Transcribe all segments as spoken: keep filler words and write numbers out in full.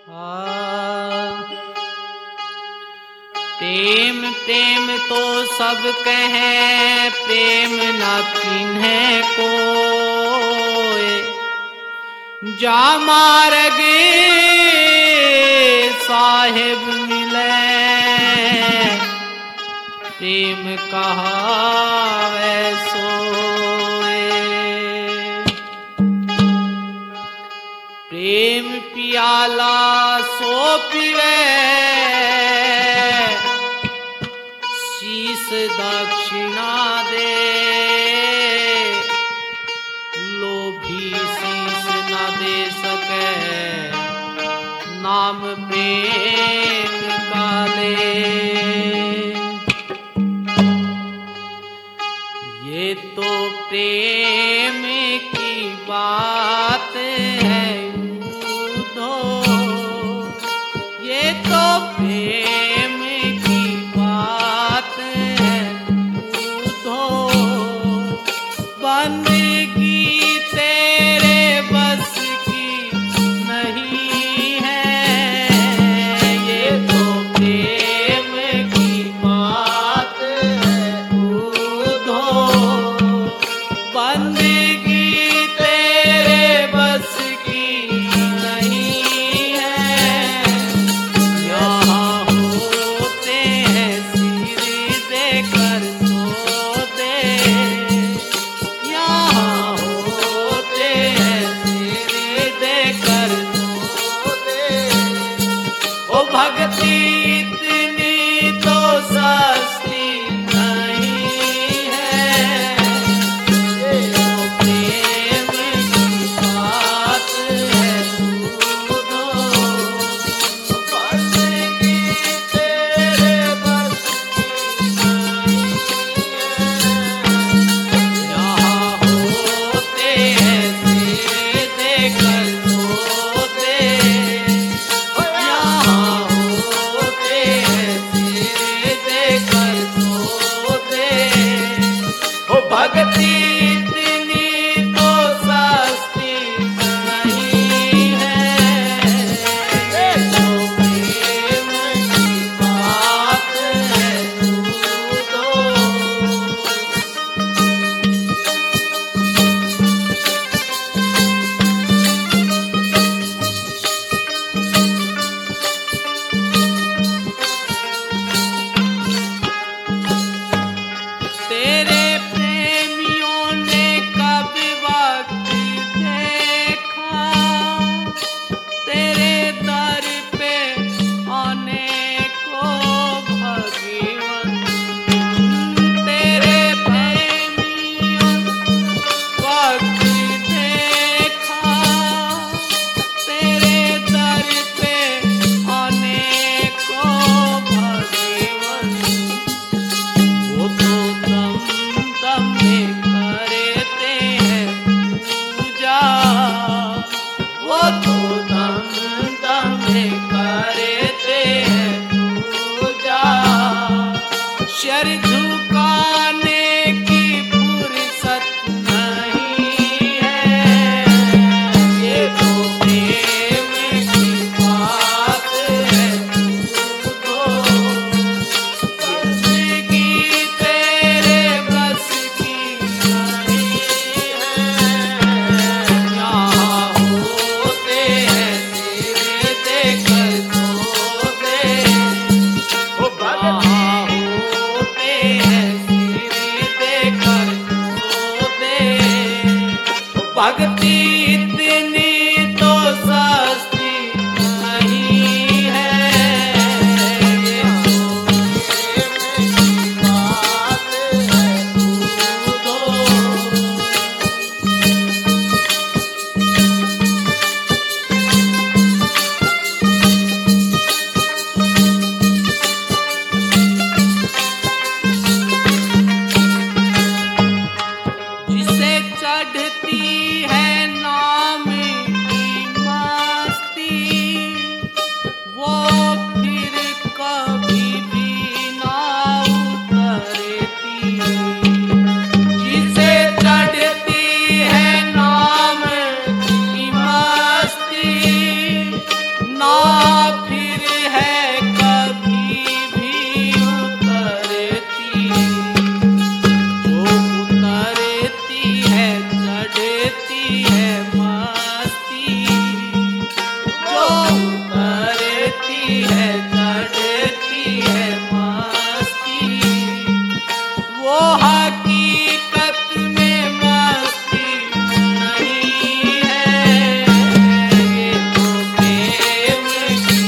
प्रेम प्रेम तो सब कहें, प्रेम न कीन्हे कोय। जा मार्गे साहिब मिले, प्रेम कहावे सोए। प्रेम पियाला सो पीवे, शीस दक्षिणा दे। लोभी शीस न दे सके, नाम प्रेम का ले। ये तो प्रेम की बात है उधो, ये तो प्रेम की बात है उधो। बंदगी तेरे बस की नहीं है, ये तो प्रेम की बात है उधो। बंदगी तेरे बस की नहीं है, यहाँ होते हैं सिर देकर सोते। यहाँ होते हैं सिर देकर सोते। ओ भक्ति इतनी तो सस्ती नहीं है, ये तो प्रेम की बात है सुनो। बंदगी तेरे बस की नहीं है, यहाँ होते हैं सिर देकर सोते। यहाँ होते हैं सिर देकर ना फिर है कभी भी उतरती, जो उतरती है चढ़ती है मस्ती, जो उतरती है चढ़ती है मस्ती, वो हकीकत में मस्ती नहीं है, ये तो प्रेम की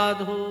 साधो